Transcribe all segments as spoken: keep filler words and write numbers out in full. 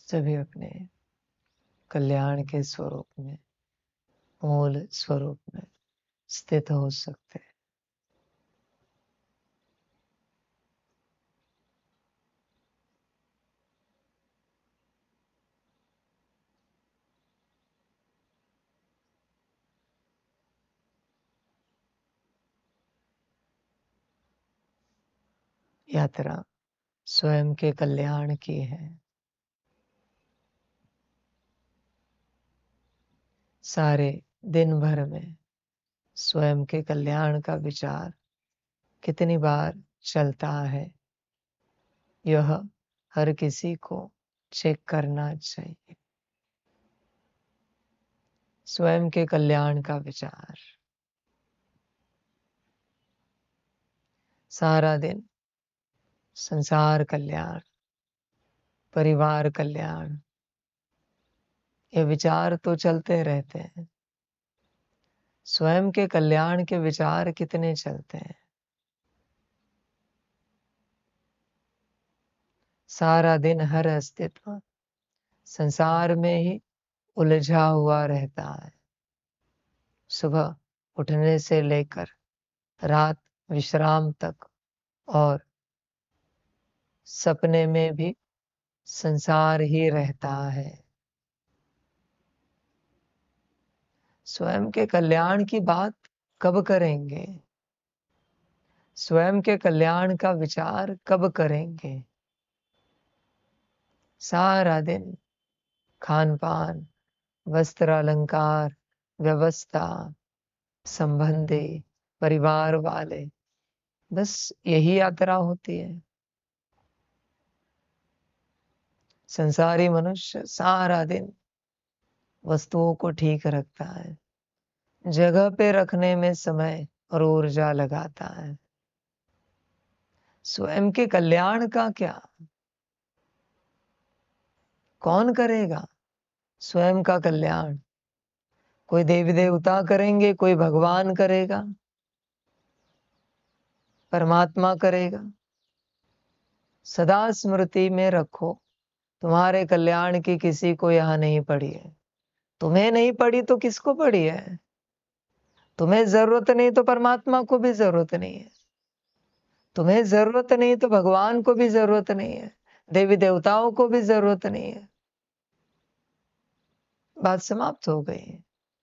सभी अपने कल्याण के स्वरूप में, मूल स्वरूप में स्थित हो सकते हैं। यात्रा स्वयं के कल्याण की है। सारे दिन भर में स्वयं के कल्याण का विचार कितनी बार चलता है, यह हर किसी को चेक करना चाहिए। स्वयं के कल्याण का विचार सारा दिन संसार कल्याण, परिवार कल्याण, ये विचार तो चलते रहते हैं। स्वयं के कल्याण के विचार कितने चलते हैं? सारा दिन हर अस्तित्व संसार में ही उलझा हुआ रहता है। सुबह उठने से लेकर रात विश्राम तक, और सपने में भी संसार ही रहता है। स्वयं के कल्याण की बात कब करेंगे? स्वयं के कल्याण का विचार कब करेंगे? सारा दिन खान पान, वस्त्र अलंकार, व्यवस्था, संबंधी, परिवार वाले, बस यही यात्रा होती है। संसारी मनुष्य सारा दिन वस्तुओं को ठीक रखता है, जगह पे रखने में समय और ऊर्जा लगाता है। स्वयं के कल्याण का क्या? कौन करेगा स्वयं का कल्याण? कोई देवी देवता करेंगे, कोई भगवान करेगा, परमात्मा करेगा। सदा स्मृति में रखो, तुम्हारे कल्याण की किसी को यहां नहीं पड़ी है। तुम्हें नहीं पड़ी तो किसको पड़ी है? तुम्हें जरूरत नहीं तो परमात्मा को भी जरूरत नहीं है। तुम्हें जरूरत नहीं तो भगवान को भी जरूरत नहीं है, देवी देवताओं को भी जरूरत नहीं है। बात समाप्त हो गई।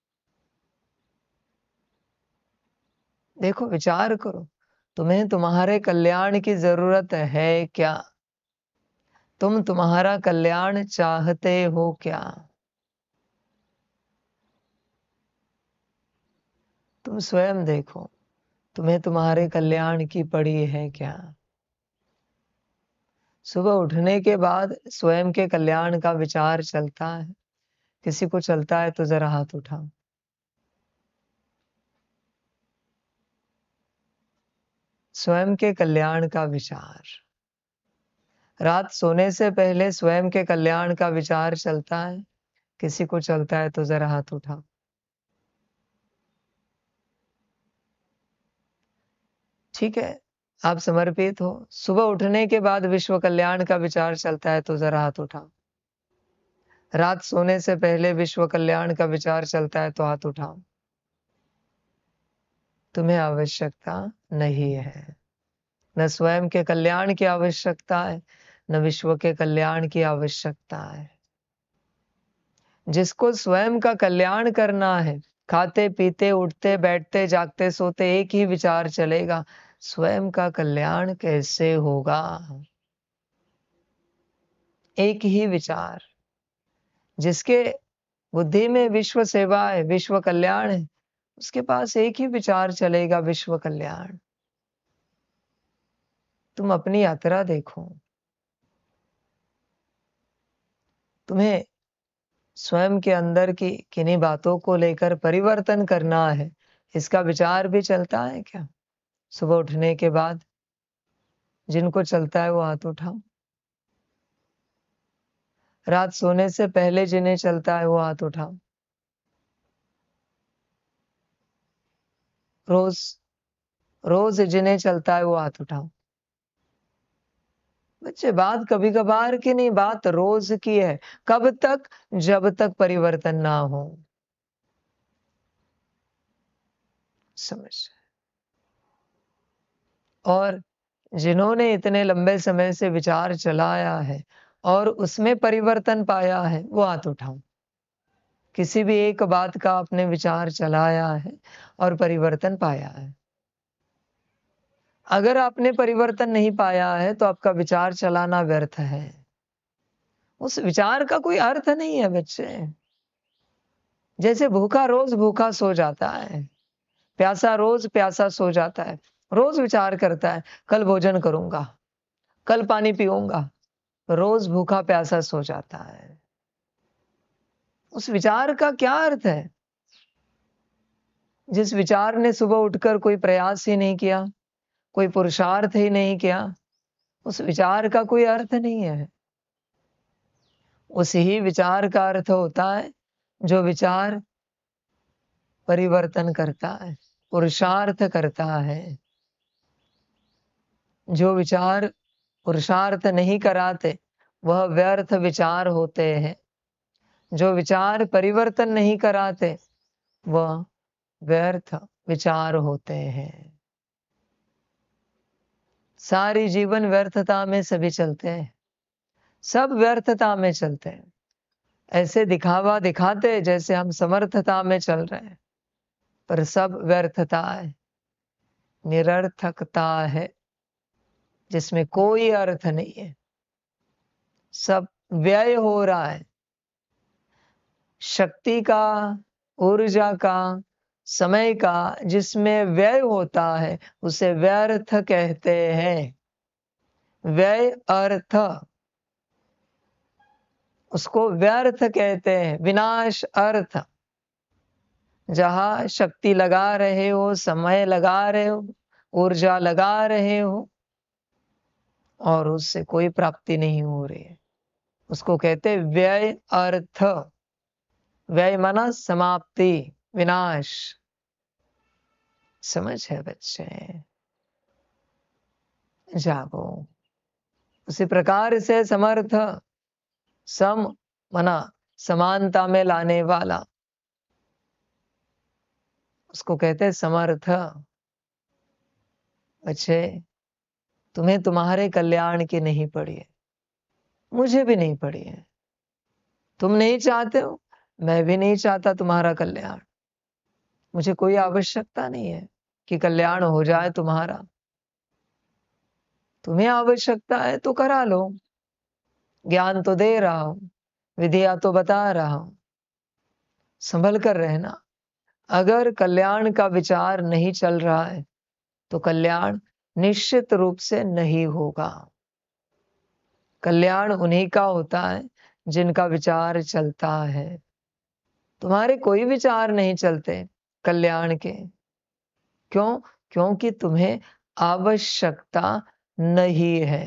देखो, विचार करो, तुम्हें तुम्हारे कल्याण की जरूरत है क्या? तुम तुम्हारा कल्याण चाहते हो क्या? तुम स्वयं देखो, तुम्हें तुम्हारे कल्याण की पड़ी है क्या? सुबह उठने के बाद स्वयं के कल्याण का विचार चलता है? किसी को चलता है तो जरा हाथ उठाओ। स्वयं के कल्याण का विचार रात सोने से पहले स्वयं के कल्याण का विचार चलता है? किसी को चलता है तो जरा हाथ उठाओ। ठीक है, आप समर्पित हो। सुबह उठने के बाद विश्व कल्याण का विचार चलता है तो जरा हाथ उठाओ। रात सोने से पहले विश्व कल्याण का विचार चलता है तो हाथ उठाओ। तुम्हें आवश्यकता नहीं है, न स्वयं के कल्याण की आवश्यकता है, न विश्व के कल्याण की आवश्यकता है। जिसको स्वयं का कल्याण करना है, खाते पीते उठते बैठते जागते सोते एक ही विचार चलेगा, स्वयं का कल्याण कैसे होगा? एक ही विचार। जिसके बुद्धि में विश्व सेवा है, विश्व कल्याण है, उसके पास एक ही विचार चलेगा, विश्व कल्याण। तुम अपनी यात्रा देखो, तुम्हें स्वयं के अंदर की किन्हीं बातों को लेकर परिवर्तन करना है, इसका विचार भी चलता है क्या? सुबह उठने के बाद जिनको चलता है वो हाथ उठाओ। रात सोने से पहले जिन्हें चलता है वो हाथ उठाओ। रोज रोज जिन्हें चलता है वो हाथ उठाओ। बच्चे बात कभी कभार की नहीं, बात रोज की है। कब तक? जब तक परिवर्तन ना हो। समझ। और जिन्होंने इतने लंबे समय से विचार चलाया है और उसमें परिवर्तन पाया है, वो हाथ उठाओ। किसी भी एक बात का आपने विचार चलाया है और परिवर्तन पाया है। अगर आपने परिवर्तन नहीं पाया है तो आपका विचार चलाना व्यर्थ है। उस विचार का कोई अर्थ नहीं है बच्चे। जैसे भूखा रोज भूखा सो जाता है, प्यासा रोज प्यासा सो जाता है, रोज विचार करता है कल भोजन करूंगा, कल पानी पीऊंगा, रोज भूखा प्यासा सो जाता है। उस विचार का क्या अर्थ है? जिस विचार ने सुबह उठकर कोई प्रयास ही नहीं किया, कोई पुरुषार्थ ही नहीं किया, उस विचार का कोई अर्थ नहीं है। उस ही विचार का अर्थ होता है जो विचार परिवर्तन करता है, पुरुषार्थ करता है। जो विचार पुरुषार्थ नहीं कराते वह व्यर्थ विचार होते हैं। जो विचार परिवर्तन नहीं कराते वह व्यर्थ विचार होते हैं। सारी जीवन व्यर्थता में सभी चलते हैं, सब व्यर्थता में चलते हैं। ऐसे दिखावा दिखाते जैसे हम समर्थता में चल रहे हैं, पर सब व्यर्थता है, निरर्थकता है, जिसमें कोई अर्थ नहीं है। सब व्यय हो रहा है। शक्ति का, ऊर्जा का, समय का जिसमें व्यय होता है उसे व्यर्थ कहते हैं। व्यय अर्थ, उसको व्यर्थ कहते हैं। विनाश अर्थ। जहां शक्ति लगा रहे हो, समय लगा रहे हो, ऊर्जा लगा रहे हो और उससे कोई प्राप्ति नहीं हो रही है, उसको कहते हैं व्यय अर्थ। व्यय माना समाप्ति, विनाश। समझ है बच्चे? जागो। उसी प्रकार से समर्थ, सम मना समानता में लाने वाला, उसको कहते हैं समर्थ। बच्चे, तुम्हें तुम्हारे कल्याण की नहीं पड़ी है, मुझे भी नहीं पड़ी है। तुम नहीं चाहते हो, मैं भी नहीं चाहता तुम्हारा कल्याण। मुझे कोई आवश्यकता नहीं है कि कल्याण हो जाए तुम्हारा। तुम्हें आवश्यकता है तो करा लो। ज्ञान तो दे रहा हूं, विधिया तो बता रहा हूं, संभल कर रहना। अगर कल्याण का विचार नहीं चल रहा है तो कल्याण निश्चित रूप से नहीं होगा। कल्याण उन्हीं का होता है जिनका विचार चलता है। तुम्हारे कोई विचार नहीं चलते कल्याण के। क्यों? क्योंकि तुम्हें आवश्यकता नहीं है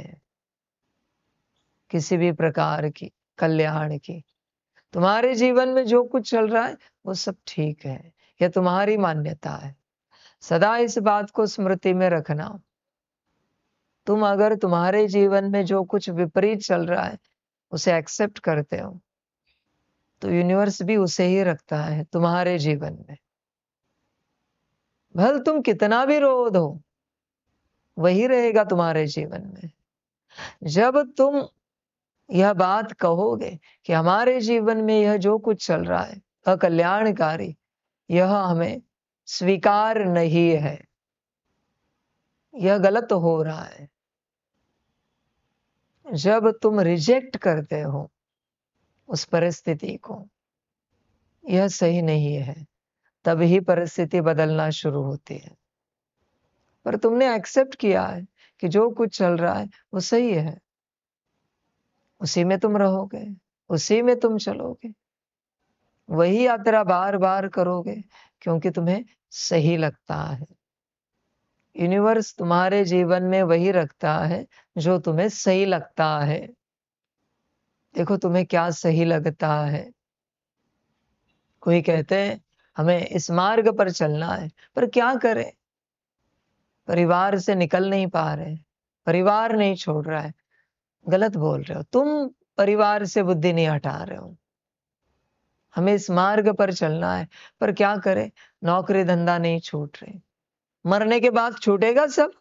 किसी भी प्रकार की कल्याण की। तुम्हारे जीवन में जो कुछ चल रहा है वो सब ठीक है, यह तुम्हारी मान्यता है। सदा इस बात को स्मृति में रखना। तुम अगर तुम्हारे जीवन में जो कुछ विपरीत चल रहा है उसे एक्सेप्ट करते हो तो यूनिवर्स भी उसे ही रखता है तुम्हारे जीवन में। भल तुम कितना भी रो दो, वही रहेगा तुम्हारे जीवन में। जब तुम यह बात कहोगे कि हमारे जीवन में यह जो कुछ चल रहा है अकल्याणकारी, यह हमें स्वीकार नहीं है, यह गलत हो रहा है। जब तुम रिजेक्ट करते हो उस परिस्थिति को, यह सही नहीं है, तभी परिस्थिति बदलना शुरू होती है। पर तुमने एक्सेप्ट किया है कि जो कुछ चल रहा है वो सही है, उसी में तुम रहोगे, उसी में तुम चलोगे, वही यात्रा बार बार करोगे क्योंकि तुम्हें सही लगता है। यूनिवर्स तुम्हारे जीवन में वही रखता है जो तुम्हें सही लगता है। देखो तुम्हें क्या सही लगता है। कोई कहते हैं हमें इस मार्ग पर चलना है, पर क्या करें? परिवार से निकल नहीं पा रहे, परिवार नहीं छोड़ रहा है, गलत बोल रहे हो। तुम परिवार से बुद्धि नहीं हटा रहे हो। हमें इस मार्ग पर चलना है, पर क्या करें, नौकरी धंधा नहीं छूट रहे। मरने के बाद छूटेगा सब,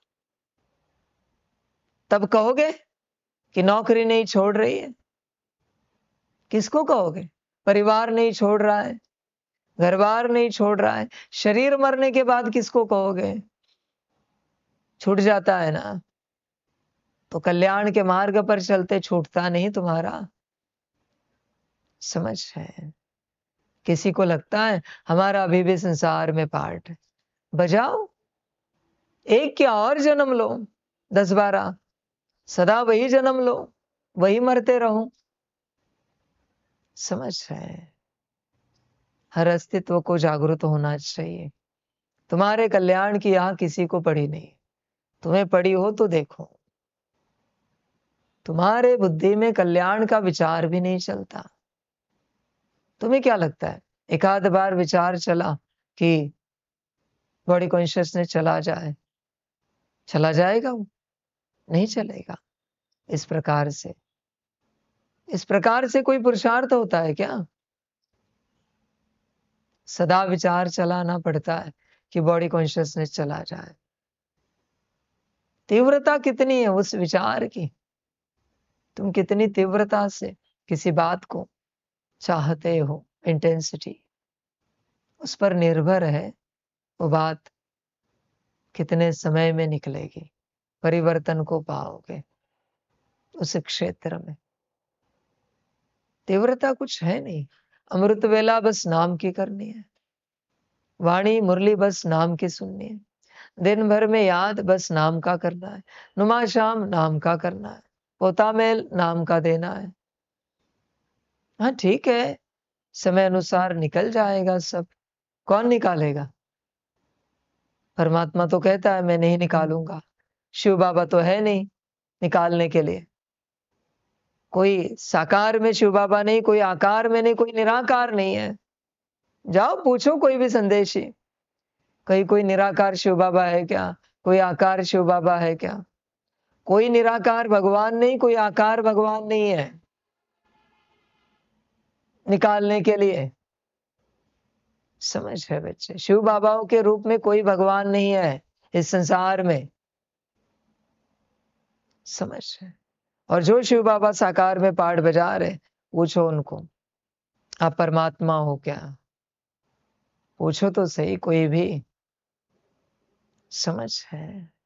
तब कहोगे कि नौकरी नहीं छोड़ रही है। किसको कहोगे? परिवार नहीं छोड़ रहा है, घर बार नहीं छोड़ रहा है, शरीर मरने के बाद किसको कहोगे? छूट जाता है ना। तो कल्याण के मार्ग पर चलते छूटता नहीं तुम्हारा। समझ है? किसी को लगता है हमारा अभी भी संसार में पार्ट है, बजाओ, एक क्या और जन्म लो, दस बारह, सदा वही जन्म लो, वही मरते रहो। समझ है? हर अस्तित्व को जागरूक होना चाहिए। तुम्हारे कल्याण की यहां किसी को पड़ी नहीं, तुम्हें पड़ी हो तो देखो। तुम्हारे बुद्धि में कल्याण का विचार भी नहीं चलता। तुम्हें क्या लगता है एक आध बार विचार चला कि बॉडी कॉन्शियसनेस चला जाए, चला जाएगा? वो नहीं चलेगा। इस प्रकार से इस प्रकार से कोई पुरुषार्थ होता है क्या? सदा विचार चलाना पड़ता है कि बॉडी कॉन्शियसनेस चला जाए। तीव्रता कितनी है उस विचार की? तुम कितनी तीव्रता से किसी बात को चाहते हो, इंटेंसिटी उस पर निर्भर है वो बात कितने समय में निकलेगी, परिवर्तन को पाओगे उस क्षेत्र में। तीव्रता कुछ है नहीं। अमृत वेला बस नाम की करनी है, वाणी मुरली बस नाम की सुननी है, दिन भर में याद बस नाम का करना है, नुमा शाम नाम का करना है, पोता मेल नाम का देना है। हाँ ठीक है, समय अनुसार निकल जाएगा सब। कौन निकालेगा? परमात्मा तो कहता है मैं नहीं निकालूंगा। शिव बाबा तो है नहीं निकालने के लिए। कोई साकार में शिव बाबा नहीं, कोई आकार में नहीं, कोई निराकार नहीं है। जाओ पूछो कोई भी संदेशी, कहीं कोई निराकार शिव बाबा है क्या? कोई आकार शिव बाबा है क्या? कोई निराकार भगवान नहीं, कोई आकार भगवान नहीं है निकालने के लिए। समझ है बच्चे? शिव बाबाओं के रूप में कोई भगवान नहीं है इस संसार में। समझ है? और जो शिव बाबा साकार में पाठ बजा रहे, पूछो उनको आप परमात्मा हो क्या? पूछो तो सही कोई भी। समझ है?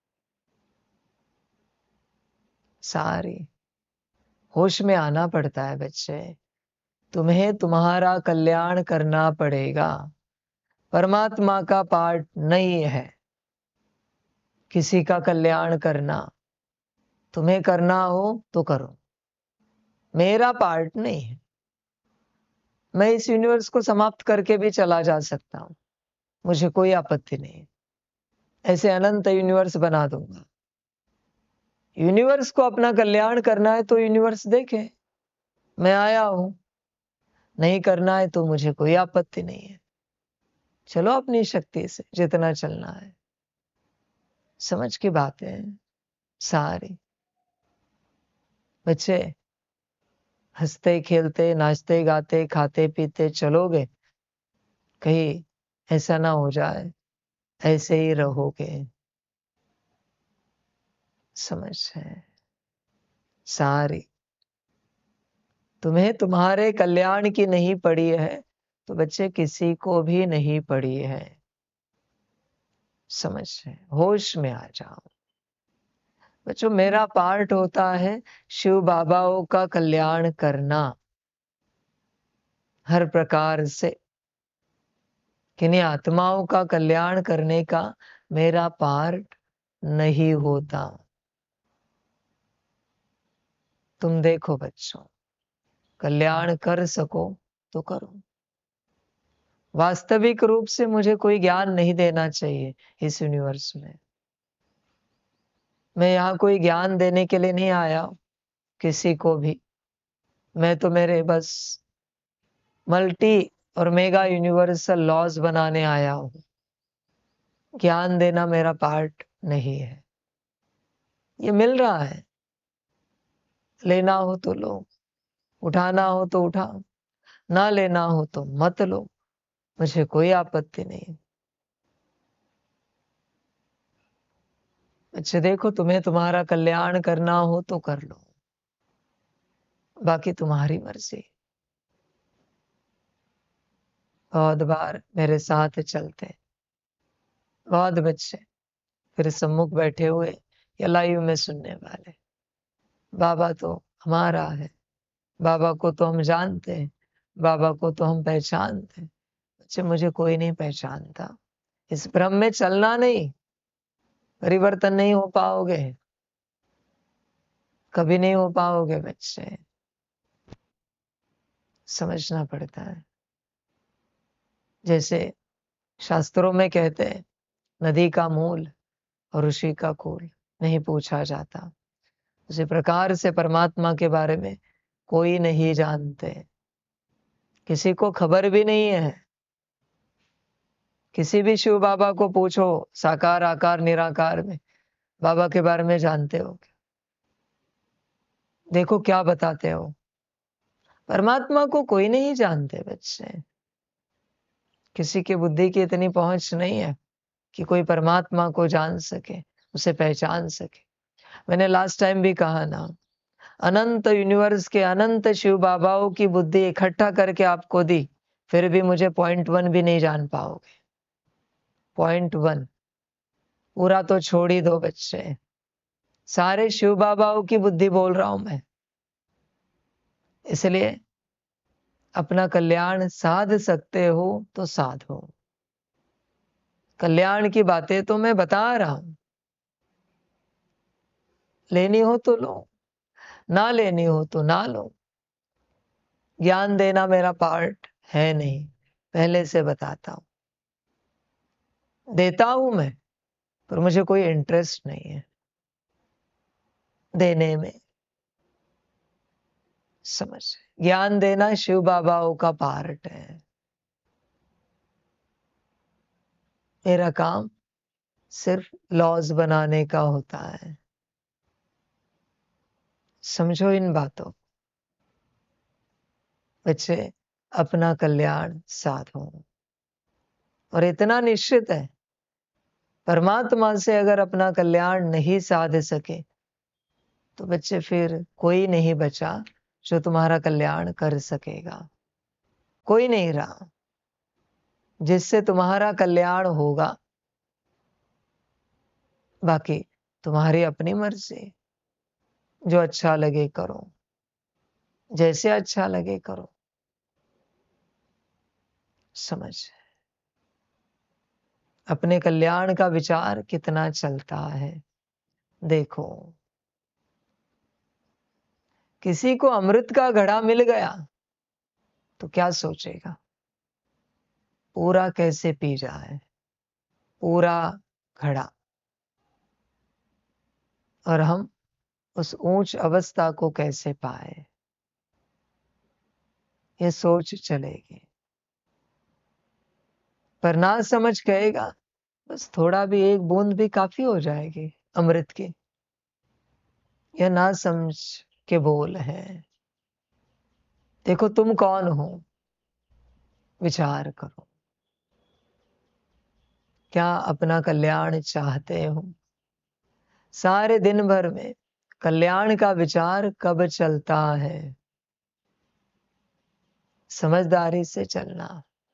सारी होश में आना पड़ता है बच्चे। तुम्हें तुम्हारा कल्याण करना पड़ेगा। परमात्मा का पार्ट नहीं है किसी का कल्याण करना। तुम्हें करना हो तो करो, मेरा पार्ट नहीं है। मैं इस यूनिवर्स को समाप्त करके भी चला जा सकता हूं, मुझे कोई आपत्ति नहीं। ऐसे अनंत यूनिवर्स बना दूंगा। यूनिवर्स को अपना कल्याण करना है तो यूनिवर्स देखे, मैं आया हूं। नहीं करना है तो मुझे कोई आपत्ति नहीं है। चलो अपनी शक्ति से जितना चलना है। समझ की बातें हैं सारी। बच्चे हंसते खेलते नाचते गाते खाते पीते चलोगे, कहीं ऐसा ना हो जाए ऐसे ही रहोगे। समझ है सारी? तुम्हें तुम्हारे कल्याण की नहीं पड़ी है तो बच्चे किसी को भी नहीं पड़ी है। समझ है? होश में आ जाओ बच्चों। मेरा पार्ट होता है शिव बाबाओं का कल्याण करना हर प्रकार से। किन्हीं आत्माओं का कल्याण करने का मेरा पार्ट नहीं होता। तुम देखो बच्चों, कल्याण कर सको तो करो। वास्तविक रूप से मुझे कोई ज्ञान नहीं देना चाहिए इस यूनिवर्स में। मैं यहाँ कोई ज्ञान देने के लिए नहीं आया हूं किसी को भी। मैं तो मेरे बस मल्टी और मेगा यूनिवर्सल लॉज बनाने आया हूं। ज्ञान देना मेरा पार्ट नहीं है। ये मिल रहा है, लेना हो तो लो, उठाना हो तो उठाओ, ना लेना हो तो मत लो, मुझे कोई आपत्ति नहीं। अच्छा देखो, तुम्हें तुम्हारा कल्याण करना हो तो कर लो, बाकी तुम्हारी मर्जी। बहुत बार मेरे साथ चलते बहुत बच्चे फिर सम्मुख बैठे हुए या लाइव में सुनने वाले, बाबा तो हमारा है, बाबा को तो हम जानते हैं, बाबा को तो हम पहचानते हैं। अच्छा, मुझे कोई नहीं पहचानता। इस भ्रम में चलना नहीं, परिवर्तन नहीं हो पाओगे, कभी नहीं हो पाओगे बच्चे। समझना पड़ता है। जैसे शास्त्रों में कहते हैं, नदी का मूल और ऋषि का कुल नहीं पूछा जाता, उसी प्रकार से परमात्मा के बारे में कोई नहीं जानते, किसी को खबर भी नहीं है। किसी भी शिव बाबा को पूछो, साकार आकार निराकार में बाबा के बारे में जानते हो क्या? देखो क्या बताते हो। परमात्मा को कोई नहीं जानते बच्चे। किसी की बुद्धि की इतनी पहुंच नहीं है कि कोई परमात्मा को जान सके, उसे पहचान सके। मैंने लास्ट टाइम भी कहा ना, अनंत यूनिवर्स के अनंत शिव बाबाओं की बुद्धि इकट्ठा करके आपको दी, फिर भी मुझे पॉइंट वन भी नहीं जान पाओगे। पॉइंट वन पूरा तो छोड़ ही दो बच्चे, सारे शिव बाबाओं की बुद्धि बोल रहा हूं मैं। इसलिए अपना कल्याण साध सकते हो तो साधो। कल्याण की बातें तो मैं बता रहा हूं, लेनी हो तो लो, ना लेनी हो तो ना लो। ज्ञान देना मेरा पार्ट है नहीं, पहले से बताता हूं। देता हूं मैं, पर मुझे कोई इंटरेस्ट नहीं है देने में। समझ, ज्ञान देना शिव बाबाओं का पार्ट है। मेरा काम सिर्फ लॉज बनाने का होता है। समझो इन बातों। बच्चे अपना कल्याण साधो, और इतना निश्चित है, परमात्मा से अगर अपना कल्याण नहीं साध सके तो बच्चे फिर कोई नहीं बचा जो तुम्हारा कल्याण कर सकेगा। कोई नहीं रहा जिससे तुम्हारा कल्याण होगा। बाकी तुम्हारी अपनी मर्जी, जो अच्छा लगे करो, जैसे अच्छा लगे करो। समझ, अपने कल्याण का विचार कितना चलता है। देखो, किसी को अमृत का घड़ा मिल गया तो क्या सोचेगा, पूरा कैसे पी जाए, पूरा घड़ा। और हम उस ऊंच अवस्था को कैसे पाए, ये सोच चलेगी। पर ना समझ कहेगा, बस थोड़ा भी, एक बूंद भी काफी हो जाएगी अमृत की। यह ना समझ के बोल है। देखो तुम कौन हो, विचार करो। क्या अपना कल्याण चाहते हो? सारे दिन भर में कल्याण का विचार कब चलता है? समझदारी से चलना।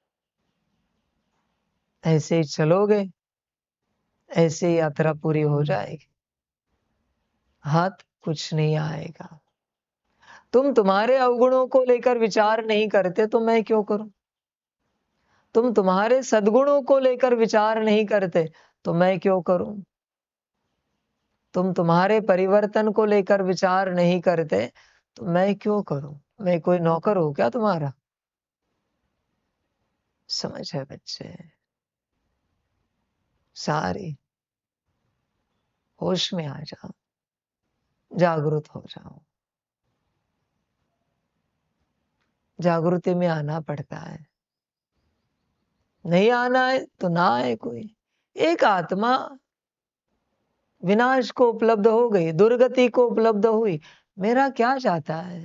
ऐसे ही चलोगे, ऐसे ही यात्रा पूरी हो जाएगी, हाथ कुछ नहीं आएगा। तुम तुम्हारे अवगुणों को लेकर विचार नहीं करते तो मैं क्यों करूं? तुम तुम्हारे सद्गुणों को लेकर विचार नहीं करते तो मैं क्यों करूं? तुम तुम्हारे परिवर्तन को लेकर विचार नहीं करते तो मैं क्यों करूं? मैं कोई नौकर हूं क्या तुम्हारा? समझ है बच्चे? सारी होश में आ जाओ, जागृत हो जाओ। जागृति में आना पड़ता है। नहीं आना है तो ना आए कोई। एक आत्मा विनाश को उपलब्ध हो गई, दुर्गति को उपलब्ध हुई, मेरा क्या जाता है,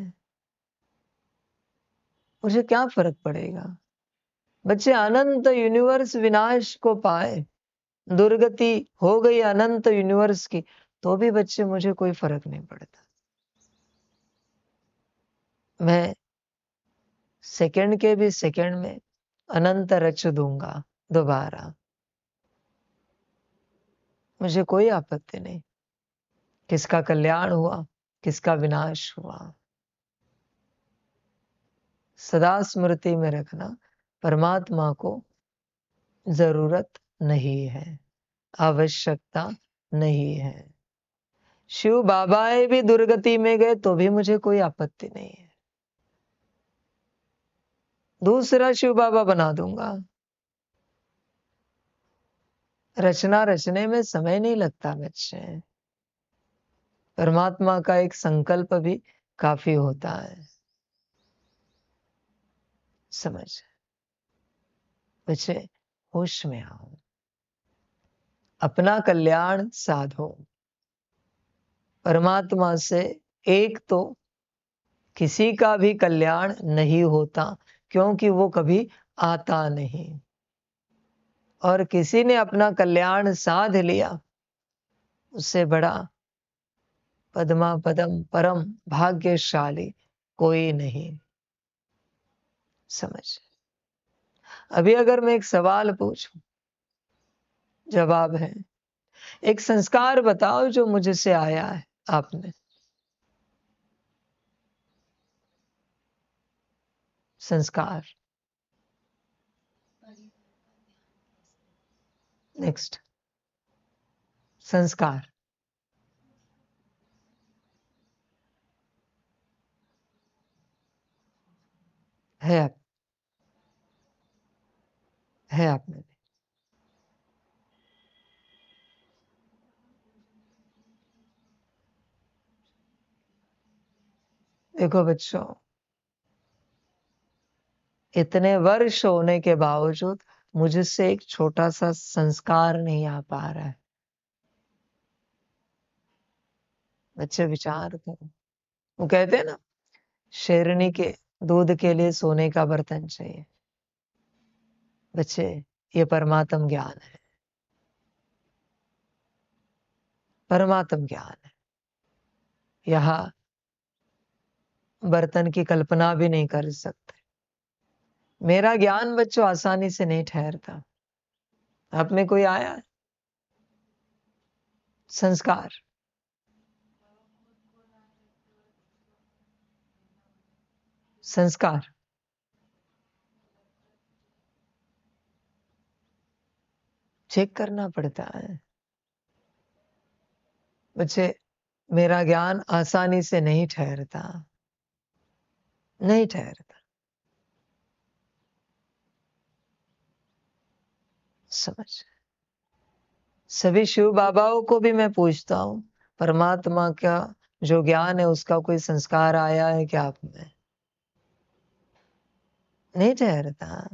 मुझे क्या फर्क पड़ेगा। बच्चे अनंत यूनिवर्स विनाश को पाए, दुर्गति हो गई अनंत यूनिवर्स की, तो भी बच्चे मुझे कोई फर्क नहीं पड़ता। मैं सेकंड के भी सेकंड में अनंत रच दूंगा दोबारा, मुझे कोई आपत्ति नहीं। किसका कल्याण हुआ, किसका विनाश हुआ, सदा स्मृति में रखना, परमात्मा को जरूरत नहीं है, आवश्यकता नहीं है। शिव बाबाएं भी दुर्गति में गए तो भी मुझे कोई आपत्ति नहीं है, दूसरा शिव बाबा बना दूंगा। रचना रचने में समय नहीं लगता बच्चे, परमात्मा का एक संकल्प भी काफी होता है। समझ बच्चे, होश में आओ, अपना कल्याण साधो। परमात्मा से एक तो किसी का भी कल्याण नहीं होता, क्योंकि वो कभी आता नहीं, और किसी ने अपना कल्याण साध लिया, उससे बड़ा पद्मा पदम परम भाग्यशाली कोई नहीं। समझ अभी अगर मैं एक सवाल पूछूं, जवाब है, एक संस्कार बताओ जो मुझसे आया है आपने। संस्कार, नेक्स्ट, संस्कार है आप, है आप में। देखो बच्चों, इतने वर्ष होने के बावजूद मुझसे एक छोटा सा संस्कार नहीं आ पा रहा है। बच्चे विचार करो, वो कहते हैं ना, शेरनी के दूध के लिए सोने का बर्तन चाहिए। बच्चे, ये परमात्म ज्ञान है, परमात्म ज्ञान है। यहां बर्तन की कल्पना भी नहीं कर सकते। मेरा ज्ञान बच्चों आसानी से नहीं ठहरता। आप में कोई आया है? संस्कार, संस्कार चेक करना पड़ता है बच्चे। मेरा ज्ञान आसानी से नहीं ठहरता, नहीं ठहरता। समझ सभी शिव बाबाओं को भी मैं पूछता हूं, परमात्मा का जो ज्ञान है उसका कोई संस्कार आया है क्या आप में? नहीं ठहरता,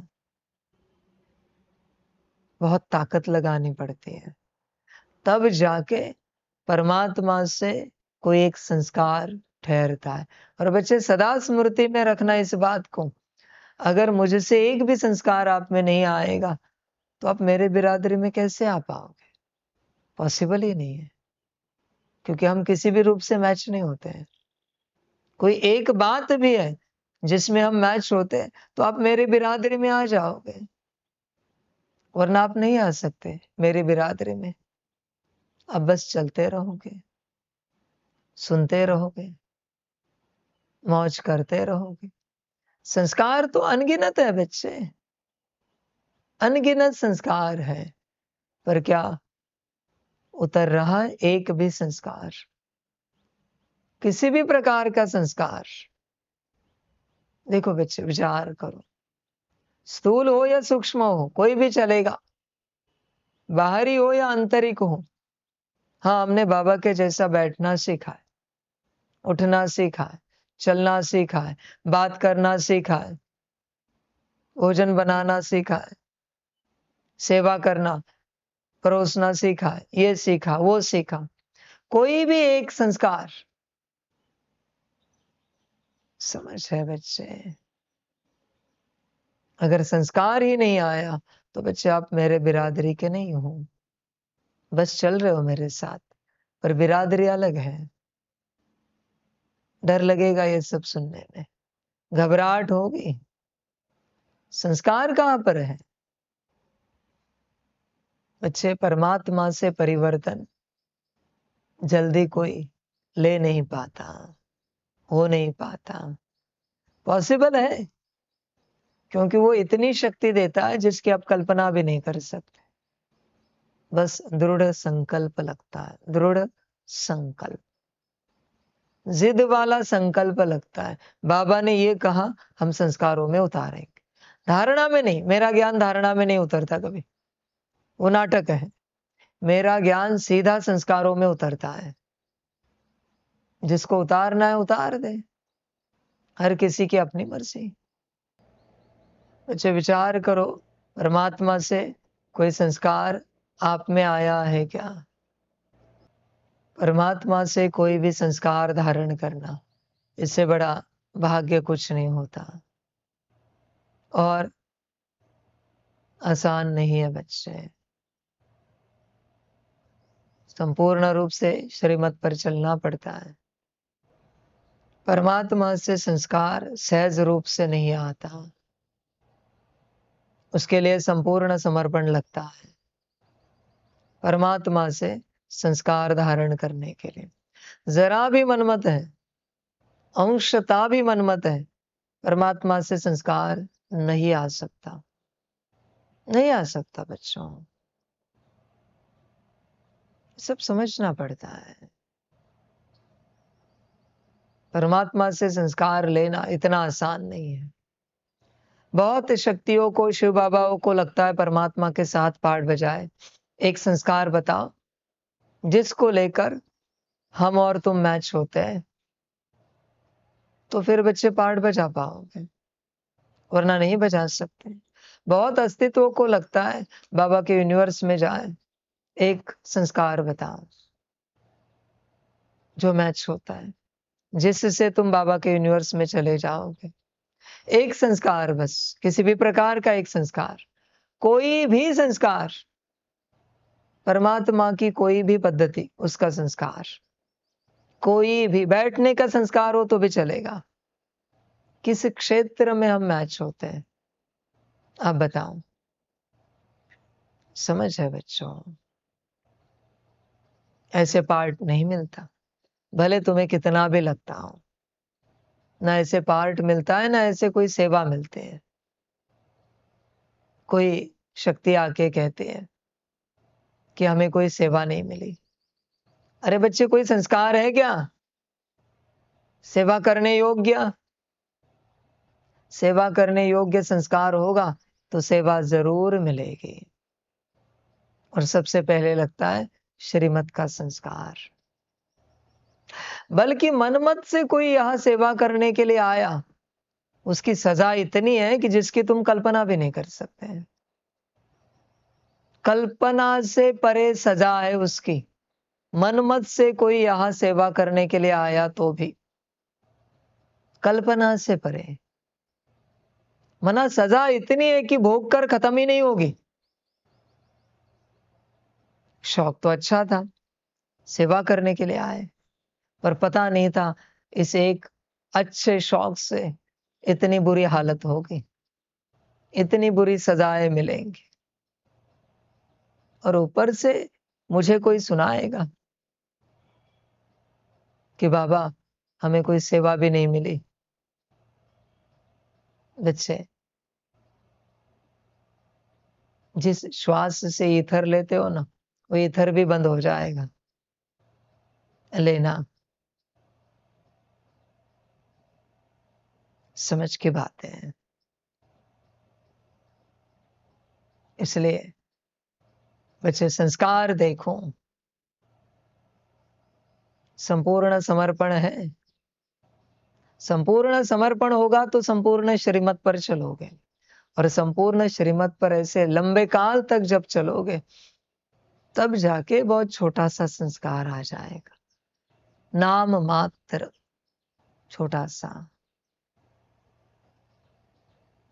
बहुत ताकत लगानी पड़ती है, तब जाके परमात्मा से कोई एक संस्कार ठहरता है। और बच्चे सदा स्मृति में रखना इस बात को, अगर मुझसे एक भी संस्कार आप में नहीं आएगा तो आप मेरे बिरादरी में कैसे आ पाओगे? पॉसिबल ही नहीं है, क्योंकि हम किसी भी रूप से मैच नहीं होते हैं। कोई एक बात भी है जिसमें हम मैच होते हैं तो आप मेरी बिरादरी में आ जाओगे, वरना आप नहीं आ सकते मेरी बिरादरी में। अब बस चलते रहोगे, सुनते रहोगे, मौज करते रहोगे। संस्कार तो अनगिनत है बच्चे, अनगिनत संस्कार है, पर क्या उतर रहा है एक भी संस्कार? किसी भी प्रकार का संस्कार। देखो बच्चे, विचार करो, स्थूल हो या सूक्ष्म हो कोई भी चलेगा, बाहरी हो या आंतरिक हो। हाँ, हमने बाबा के जैसा बैठना सीखा है, उठना सीखा है, चलना सीखा है, बात करना सीखा है, भोजन बनाना सीखा है, सेवा करना परोसना सीखा है, ये सीखा वो सीखा। कोई भी एक संस्कार समझ है बच्चे? अगर संस्कार ही नहीं आया तो बच्चे आप मेरे बिरादरी के नहीं हो, बस चल रहे हो मेरे साथ, पर बिरादरी अलग है। डर लगेगा ये सब सुनने में, घबराहट होगी। संस्कार कहाँ पर है बच्चे? परमात्मा से परिवर्तन जल्दी कोई ले नहीं पाता, हो नहीं पाता। पॉसिबल है क्योंकि वो इतनी शक्ति देता है जिसकी आप कल्पना भी नहीं कर सकते। बस दृढ़ संकल्प लगता है, दृढ़ संकल्प, जिद वाला संकल्प लगता है। बाबा ने ये कहा, हम संस्कारों में उतारेंगे, धारणा में नहीं। मेरा ज्ञान धारणा में नहीं उतरता कभी, वो नाटक है। मेरा ज्ञान सीधा संस्कारों में उतरता है। जिसको उतारना है उतार दे, हर किसी की अपनी मर्जी। बच्चे विचार करो, परमात्मा से कोई संस्कार आप में आया है क्या? परमात्मा से कोई भी संस्कार धारण करना, इससे बड़ा भाग्य कुछ नहीं होता और आसान नहीं है बच्चे। संपूर्ण रूप से श्रीमत पर चलना पड़ता है। परमात्मा से संस्कार सहज रूप से नहीं आता, उसके लिए संपूर्ण समर्पण लगता है। परमात्मा से संस्कार धारण करने के लिए जरा भी मनमत है, अंशता भी मनमत है, परमात्मा से संस्कार नहीं आ सकता, नहीं आ सकता बच्चों। सब समझना पड़ता है। परमात्मा से संस्कार लेना इतना आसान नहीं है। बहुत शक्तियों को, शिव बाबाओं को लगता है परमात्मा के साथ पाठ बजाए, एक संस्कार बताओ जिसको लेकर हम और तुम मैच होते हैं, तो फिर बच्चे पाठ बजा पाओगे, वरना नहीं बजा सकते। बहुत अस्तित्व को लगता है बाबा के यूनिवर्स में जाए, एक संस्कार बताओ जो मैच होता है, जिससे तुम बाबा के यूनिवर्स में चले जाओगे। एक संस्कार, बस किसी भी प्रकार का एक संस्कार, कोई भी संस्कार, परमात्मा की कोई भी पद्धति, उसका संस्कार, कोई भी, बैठने का संस्कार हो तो भी चलेगा। किस क्षेत्र में हम मैच होते हैं आप बताओ? समझ है बच्चों? ऐसे पार्ट नहीं मिलता, भले तुम्हें कितना भी लगता हो। ना ऐसे पार्ट मिलता है, ना ऐसे कोई सेवा मिलते हैं। कोई शक्ति आके कहती है कि हमें कोई सेवा नहीं मिली। अरे बच्चे, कोई संस्कार है क्या सेवा करने योग्य? सेवा करने योग्य संस्कार होगा तो सेवा जरूर मिलेगी। और सबसे पहले लगता है श्रीमत का संस्कार। बल्कि मनमत से कोई यहां सेवा करने के लिए आया, उसकी सजा इतनी है कि जिसकी तुम कल्पना भी नहीं कर सकते हैं। कल्पना से परे सजा है उसकी। मनमत से कोई यहां सेवा करने के लिए आया तो भी कल्पना से परे। मना सजा इतनी है कि भोग कर खत्म ही नहीं होगी। शौक तो अच्छा था, सेवा करने के लिए आए, पर पता नहीं था इस एक अच्छे शौक से इतनी बुरी हालत होगी, इतनी बुरी सजाएं मिलेंगी। और ऊपर से मुझे कोई सुनाएगा कि बाबा हमें कोई सेवा भी नहीं मिली। बच्चे, जिस श्वास से ईथर लेते हो ना, वो ईथर भी बंद हो जाएगा लेना। समझ की बातें हैं। इसलिए बच्चे, संस्कार देखो, संपूर्ण समर्पण है। संपूर्ण समर्पण होगा तो संपूर्ण श्रीमत पर चलोगे, और संपूर्ण श्रीमत पर ऐसे लंबे काल तक जब चलोगे, तब जाके बहुत छोटा सा संस्कार आ जाएगा, नाम मात्र, छोटा सा।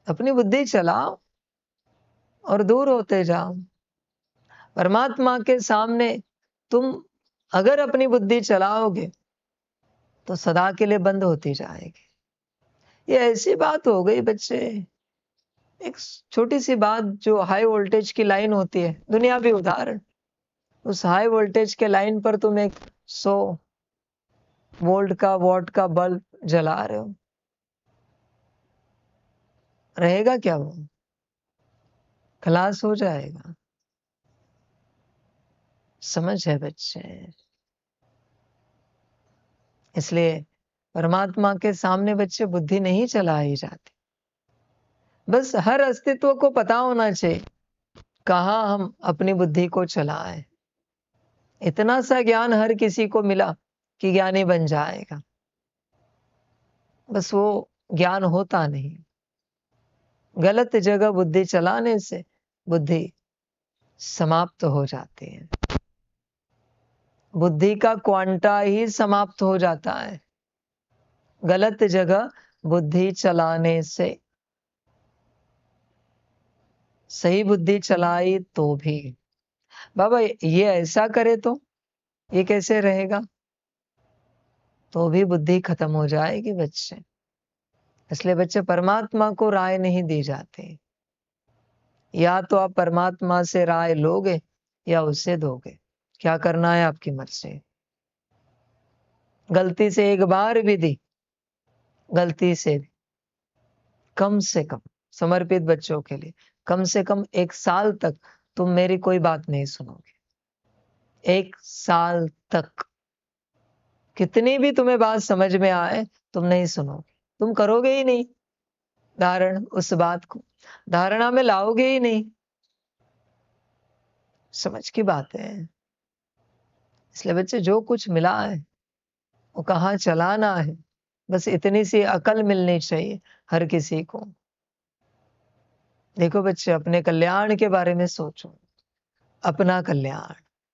अपनी बुद्धि चलाओ और दूर होते जाओ। परमात्मा के सामने तुम अगर अपनी बुद्धि चलाओगे तो सदा के लिए बंद होती जाएगी। ये ऐसी बात हो गई बच्चे, एक छोटी सी बात, जो हाई वोल्टेज की लाइन होती है, दुनियावी उदाहरण, उस हाई वोल्टेज के लाइन पर तुम एक सौ वोल्ट का वॉट का बल्ब जला रहे हो, रहेगा क्या? वो खलास हो जाएगा। समझ है बच्चे? इसलिए परमात्मा के सामने बच्चे बुद्धि नहीं चलाई जाती। बस हर अस्तित्व को पता होना चाहिए कहां हम अपनी बुद्धि को चलाएं। इतना सा ज्ञान हर किसी को मिला कि ज्ञानी बन जाएगा, बस वो ज्ञान होता नहीं। गलत जगह बुद्धि चलाने से बुद्धि समाप्त हो जाती है, बुद्धि का क्वांटा ही समाप्त हो जाता है गलत जगह बुद्धि चलाने से। सही बुद्धि चलाई तो भी, बाबा ये ऐसा करे तो ये कैसे रहेगा, तो भी बुद्धि खत्म हो जाएगी बच्चे। इसलिए बच्चे परमात्मा को राय नहीं दी जाती। या तो आप परमात्मा से राय लोगे या उससे दोगे, क्या करना है आपकी मर्जी। गलती से एक बार भी दी, गलती से भी, कम से कम समर्पित बच्चों के लिए कम से कम एक साल तक तुम मेरी कोई बात नहीं सुनोगे। एक साल तक कितनी भी तुम्हें बात समझ में आए, तुम नहीं सुनोगे, तुम करोगे ही नहीं धारण, उस बात को धारणा में लाओगे ही नहीं। समझ की बात है। इसलिए बच्चे जो कुछ मिला है वो कहाँ चलाना है, बस इतनी सी अकल मिलनी चाहिए हर किसी को। देखो बच्चे, अपने कल्याण के बारे में सोचो, अपना कल्याण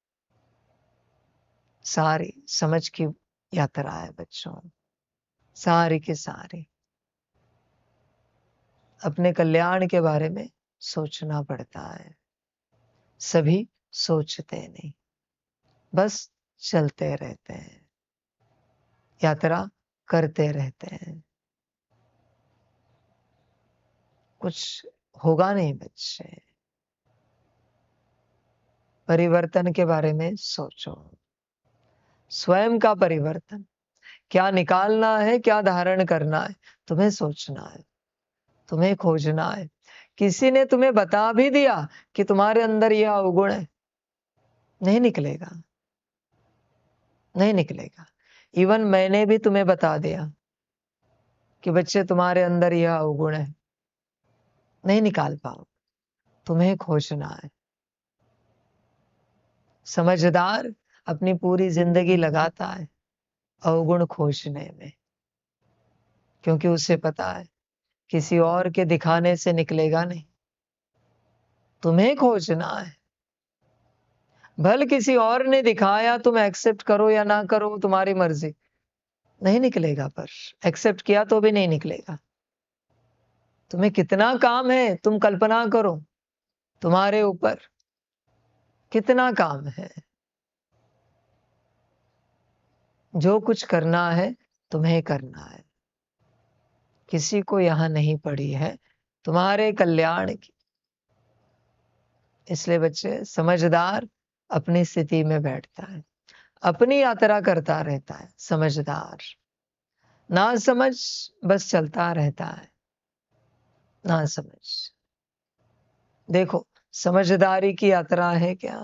सारी समझ की यात्रा है बच्चों, सारी की सारी अपने कल्याण के बारे में सोचना पड़ता है। सभी सोचते नहीं, बस चलते रहते हैं, यात्रा करते रहते हैं, कुछ होगा नहीं बच्चे। परिवर्तन के बारे में सोचो, स्वयं का परिवर्तन, क्या निकालना है, क्या धारण करना है, तुम्हें सोचना है, तुम्हें खोजना है। किसी ने तुम्हें बता भी दिया कि तुम्हारे अंदर यह अवगुण है, नहीं निकलेगा, नहीं निकलेगा। इवन मैंने भी तुम्हें बता दिया कि बच्चे तुम्हारे अंदर यह अवगुण है, नहीं निकाल पाओ, तुम्हें खोजना है। समझदार अपनी पूरी जिंदगी लगाता है अवगुण खोजने में, क्योंकि उसे पता है किसी और के दिखाने से निकलेगा नहीं, तुम्हें खोजना है। भल किसी और ने दिखाया, तुम एक्सेप्ट करो या ना करो, तुम्हारी मर्जी, नहीं निकलेगा। पर एक्सेप्ट किया तो भी नहीं निकलेगा। तुम्हें कितना काम है, तुम कल्पना करो, तुम्हारे ऊपर कितना काम है। जो कुछ करना है तुम्हें करना है, किसी को यहां नहीं पड़ी है तुम्हारे कल्याण की। इसलिए बच्चे, समझदार अपनी स्थिति में बैठता है, अपनी यात्रा करता रहता है। समझदार ना समझ बस चलता रहता है, ना समझ। देखो, समझदारी की यात्रा है क्या?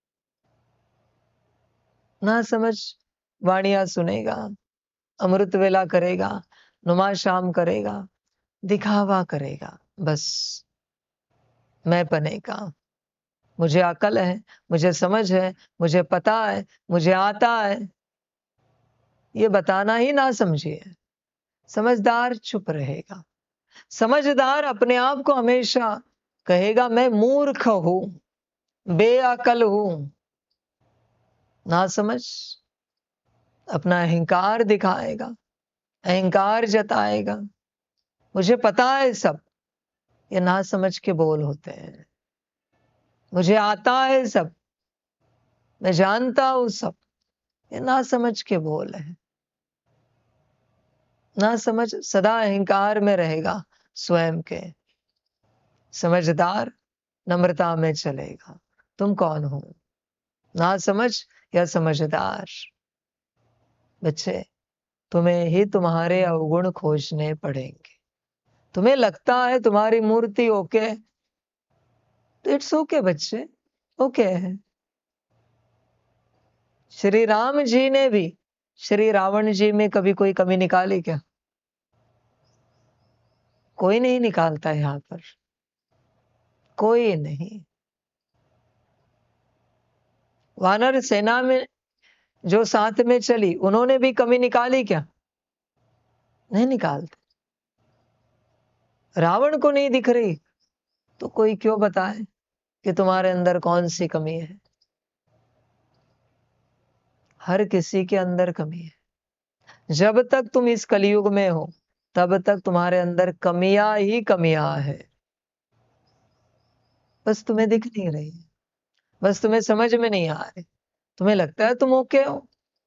ना समझ वाणियां सुनेगा, अमृत वेला करेगा, नुमा शाम करेगा, दिखावा करेगा, बस मैं पने का, मुझे अकल है, मुझे समझ है, मुझे पता है, मुझे आता है, ये बताना ही ना समझिए। समझदार चुप रहेगा। समझदार अपने आप को हमेशा कहेगा मैं मूर्ख हूं, बेअकल हूं। ना समझ अपना अहंकार दिखाएगा, अहंकार जताएगा, मुझे पता है सब, ये ना समझ के बोल होते हैं। मुझे आता है सब, मैं जानता हूं सब, ये ना समझ के बोल है। ना समझ सदा अहंकार में रहेगा स्वयं के, समझदार नम्रता में चलेगा। तुम कौन हो? ना समझ या समझदार? बच्चे, तुम्हें ही तुम्हारे अवगुण खोजने पड़ेंगे। तुम्हें लगता है तुम्हारी मूर्ति ओके, तो इट्स ओके बच्चे, ओके है। श्री राम जी ने भी श्री रावण जी में कभी कोई कमी निकाली क्या? कोई नहीं निकालता यहां पर, कोई नहीं। वानर सेना में जो साथ में चली, उन्होंने भी कमी निकाली क्या? नहीं निकालते। रावण को नहीं दिख रही तो कोई क्यों बताए कि तुम्हारे अंदर कौन सी कमी है? हर किसी के अंदर कमी है। जब तक तुम इस कलयुग में हो, तब तक तुम्हारे अंदर कमियां ही कमियां है। बस तुम्हें दिख नहीं रही, बस तुम्हें समझ में नहीं आ रही। तुम्हें लगता है तुम ओके हो।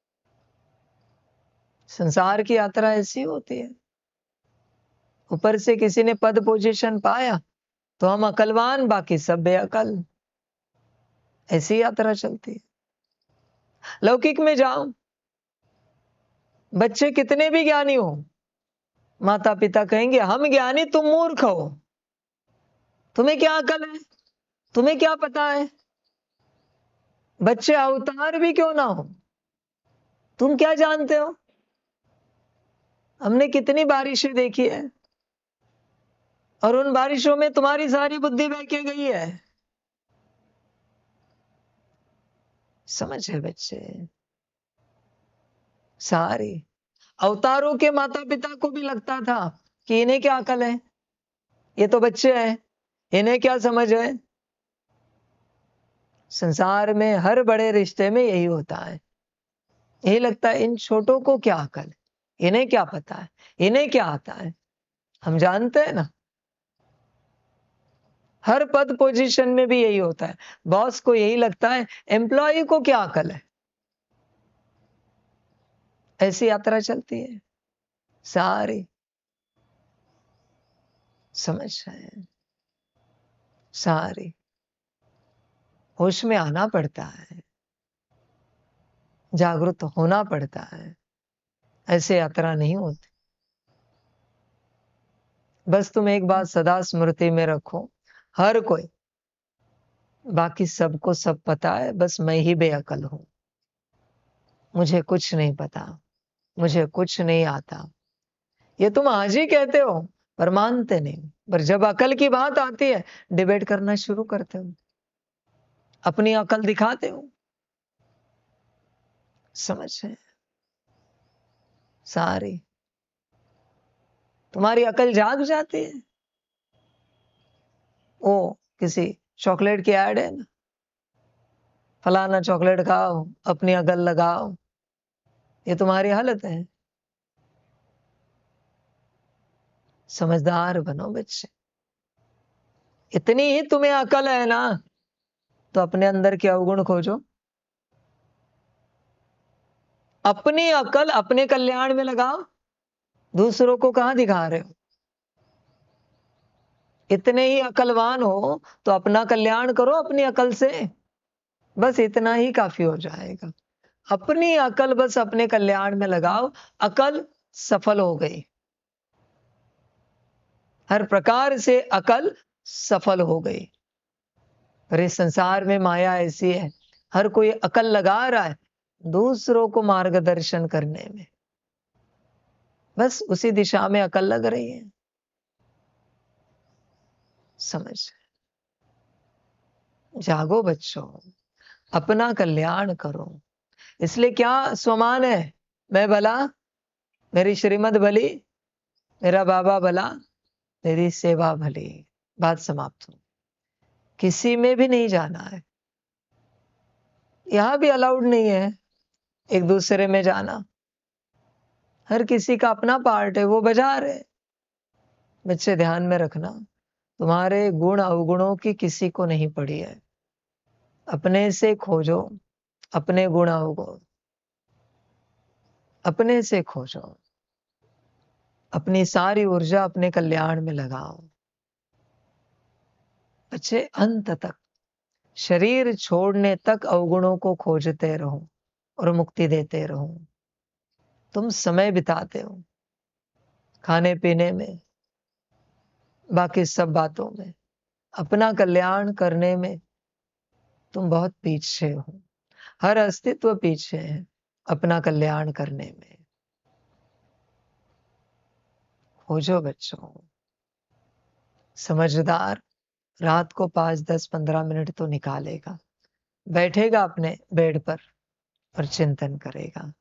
संसार की यात्रा ऐसी होती है। ऊपर से किसी ने पद पोजीशन पाया तो हम अकलवान, बाकी सब बेअकल। ऐसी यात्रा चलती है। लौकिक में जाओ, बच्चे कितने भी ज्ञानी हो, माता पिता कहेंगे हम ज्ञानी, तुम मूर्ख हो। तुम्हें क्या अकल है? तुम्हें क्या पता है? बच्चे अवतार भी क्यों ना हो, तुम क्या जानते हो? हमने कितनी बारिशें देखी है, और उन बारिशों में तुम्हारी सारी बुद्धि बह के गई है। समझ है बच्चे? सारी अवतारों के माता पिता को भी लगता था कि इन्हें क्या अकल है, ये तो बच्चे हैं, इन्हें क्या समझ है। संसार में हर बड़े रिश्ते में यही होता है। यही लगता है इन छोटों को क्या अकल है, इन्हें क्या पता है, इन्हें क्या आता है। हम जानते हैं ना, हर पद पोजीशन में भी यही होता है। बॉस को यही लगता है एम्प्लॉय को क्या अकल है। ऐसी यात्रा चलती है सारी। समझ रहे हैं? सारी होश में आना पड़ता है, जागरूक होना पड़ता है। ऐसे यात्रा नहीं होती। बस तुम एक बात सदा स्मृति में रखो, हर कोई, बाकी सबको सब पता है, बस मैं ही बेअकल हूं। मुझे कुछ नहीं पता, मुझे कुछ नहीं आता। ये तुम आज ही कहते हो पर मानते नहीं। पर जब अकल की बात आती है, डिबेट करना शुरू करते हो, अपनी अकल दिखाते हो। समझ है? सारी तुम्हारी अकल जाग जाती है। ओ किसी चॉकलेट की ऐड है ना, फलाना चॉकलेट खाओ, अपनी अकल लगाओ। ये तुम्हारी हालत है। समझदार बनो बच्चे। इतनी ही तुम्हें अकल है ना, तो अपने अंदर के अवगुण खोजो। अपनी अकल अपने कल्याण में लगाओ, दूसरों को कहां दिखा रहे हो। इतने ही अकलवान हो तो अपना कल्याण करो अपनी अकल से। बस इतना ही काफी हो जाएगा। अपनी अकल बस अपने कल्याण में लगाओ, अकल सफल हो गई। हर प्रकार से अकल सफल हो गई। पर इस संसार में माया ऐसी है, हर कोई अकल लगा रहा है दूसरों को मार्गदर्शन करने में। बस उसी दिशा में अकल लग रही है। समझ? जागो बच्चों, अपना कल्याण करो। इसलिए क्या स्वमान है? मैं भला, मेरी श्रीमत भली, मेरा बाबा भला, मेरी सेवा भली। बात समाप्त हो। किसी में भी नहीं जाना है। यहां भी अलाउड नहीं है एक दूसरे में जाना। हर किसी का अपना पार्ट है, वो बजा रहे। बच्चे ध्यान में रखना, तुम्हारे गुण अवगुणों की किसी को नहीं पड़ी है। अपने से खोजो अपने गुण अवगुण, अपने से खोजो, अपनी सारी ऊर्जा अपने कल्याण में लगाओ। बच्चे, अंत तक, शरीर छोड़ने तक अवगुणों को खोजते रहो और मुक्ति देते रहो। तुम समय बिताते हो खाने पीने में, बाकी सब बातों में, अपना कल्याण करने में तुम बहुत पीछे हो। हर अस्तित्व पीछे है अपना कल्याण करने में। खोजो बच्चों। समझदार रात को पाँच दस पंद्रह मिनट तो निकालेगा, बैठेगा अपने बेड पर और चिंतन करेगा।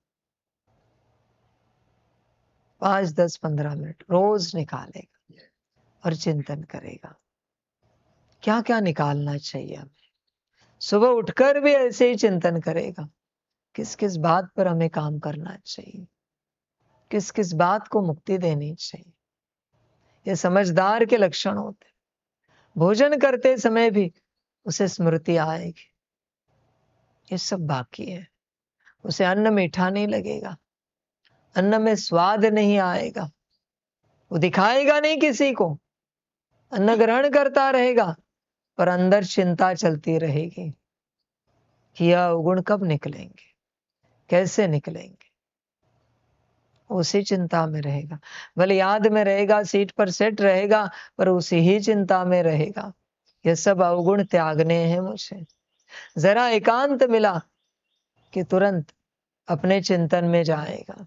पाँच दस पंद्रह मिनट रोज निकालेगा और चिंतन करेगा क्या क्या निकालना चाहिए हमें। सुबह उठकर भी ऐसे ही चिंतन करेगा, किस किस बात पर हमें काम करना चाहिए, किस किस बात को मुक्ति देनी चाहिए। ये समझदार के लक्षण होते। भोजन करते समय भी उसे स्मृति आएगी, ये सब बाकी है। उसे अन्न मीठा नहीं लगेगा, अन्न में स्वाद नहीं आएगा, वो दिखाएगा नहीं किसी को, अन्न ग्रहण करता रहेगा पर अंदर चिंता चलती रहेगी कि यह अवगुण कब निकलेंगे, कैसे निकलेंगे। उसी चिंता में रहेगा, भले याद में रहेगा, सीट पर सेट रहेगा, पर उसी ही चिंता में रहेगा। यह सब अवगुण त्यागने हैं मुझे। जरा एकांत मिला कि तुरंत अपने चिंतन में जाएगा।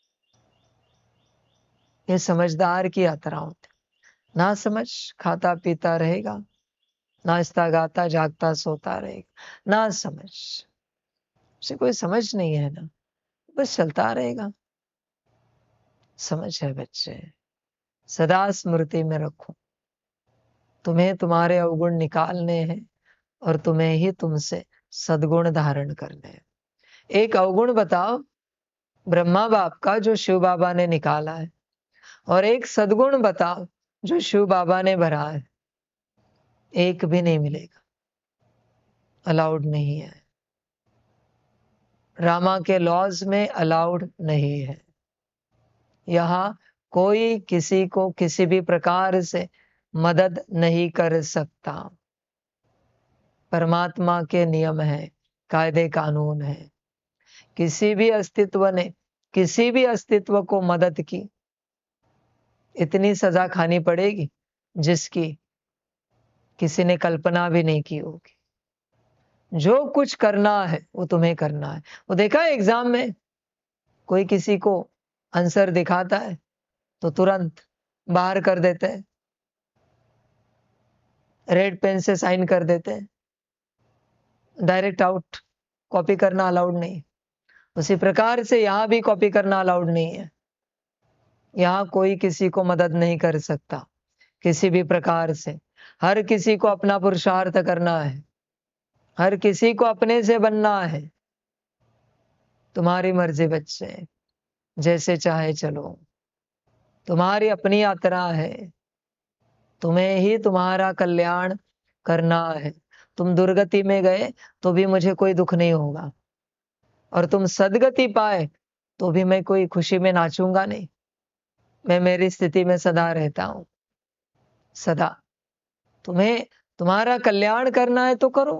यह समझदार की यात्रा होती। ना समझ खाता पीता रहेगा, नाचता गाता जागता सोता रहेगा। ना समझ, उसे कोई समझ नहीं है ना, बस चलता रहेगा। समझ है बच्चे, सदा स्मृति में रखो, तुम्हें तुम्हारे अवगुण निकालने हैं और तुम्हें ही तुमसे सद्गुण धारण करने हैं। एक अवगुण बताओ ब्रह्मा बाप का जो शिव बाबा ने निकाला है, और एक सद्गुण बताओ जो शिव बाबा ने भरा है। एक भी नहीं मिलेगा, अलाउड नहीं है। रामा के लॉज में अलाउड नहीं है। यहां कोई किसी को किसी भी प्रकार से मदद नहीं कर सकता। परमात्मा के नियम है, कायदे कानून है। किसी भी अस्तित्व ने किसी भी अस्तित्व को मदद की, इतनी सजा खानी पड़ेगी जिसकी किसी ने कल्पना भी नहीं की होगी। जो कुछ करना है वो तुम्हें करना है। वो देखा है एग्जाम में कोई किसी को आंसर दिखाता है तो तुरंत बाहर कर देते हैं, रेड पेन से साइन कर देते हैं, डायरेक्ट आउट। कॉपी करना अलाउड नहीं। उसी प्रकार से यहां भी कॉपी करना अलाउड नहीं है। यहां कोई किसी को मदद नहीं कर सकता किसी भी प्रकार से। हर किसी को अपना पुरुषार्थ करना है, हर किसी को अपने से बनना है। तुम्हारी मर्जी बच्चे, जैसे चाहे चलो, तुम्हारी अपनी यात्रा है। तुम्हें ही तुम्हारा कल्याण करना है। तुम दुर्गति में गए तो भी मुझे कोई दुख नहीं होगा, और तुम सदगति पाए तो भी मैं कोई खुशी में नाचूंगा नहीं। मैं मेरी स्थिति में सदा रहता हूं। सदा तुम्हें तुम्हारा कल्याण करना है तो करो।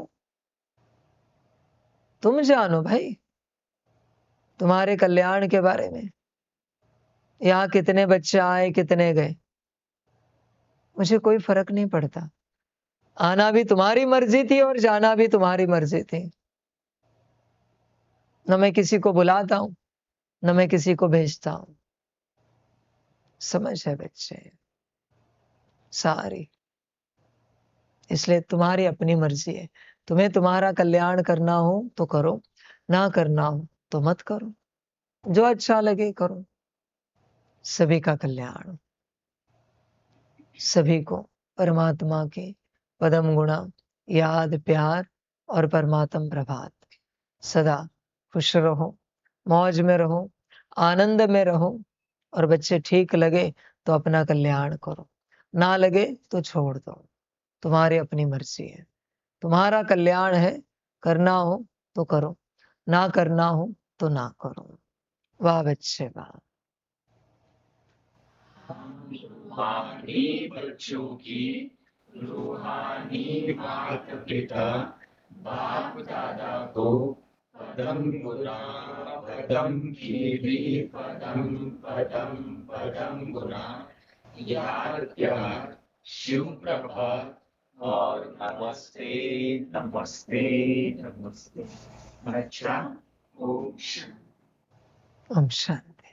तुम जानो भाई तुम्हारे कल्याण के बारे में। यहां कितने बच्चे आए कितने गए, मुझे कोई फर्क नहीं पड़ता। आना भी तुम्हारी मर्जी थी और जाना भी तुम्हारी मर्जी थी। न मैं किसी को बुलाता हूं, न मैं किसी को भेजता हूं। समझ है बच्चे सारी। इसलिए तुम्हारी अपनी मर्जी है। तुम्हें तुम्हारा कल्याण करना हो तो करो, ना करना हो तो मत करो। जो अच्छा लगे करो। सभी का कल्याण, सभी को परमात्मा के पदम गुणा याद प्यार और परमात्म प्रभात। सदा खुश रहो, मौज में रहो, आनंद में रहो, और बच्चे ठीक लगे तो अपना कल्याण करो। ना लगे तो छोड़ दो, तुम्हारी अपनी मर्जी है। तुम्हारा कल्याण है, करना हो तो करो, ना करना हो तो ना करो। वाह बच्चे वाह। रूहानी बच्चों की रूहानी माता पिता बाप दादा को पदम गुना पदम कीरी पदम पदम पदम गुना याद प्यार शिव प्रभात और नमस्ते नमस्ते नमस्ते। अच्छा ओम शांति। ओम शांति।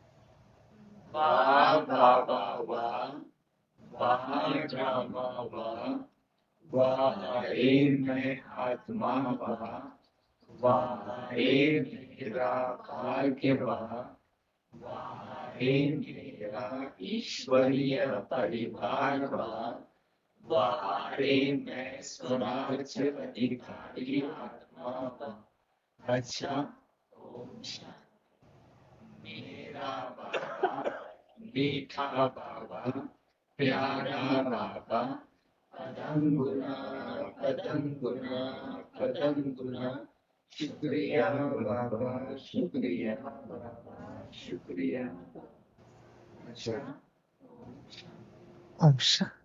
वाह वाह वाह वाह वाह रामा वाह वाह रे मैं आत्मा वाह वाह रे मेरा भाग्य वाह वाह रे मेरा ईश्वरीय परिवार वाह वाह रे मैं स्वराज अधिकारी आत्मा वाह। अच्छा ओम शांति। मेरा बाबा मीठा बाबा प्यारा बाबा पदम गुना पदम गुना पदम गुना शुक्रिया बाबा शुक्रिया बाबा शुक्रिया। अच्छा ओम शांति।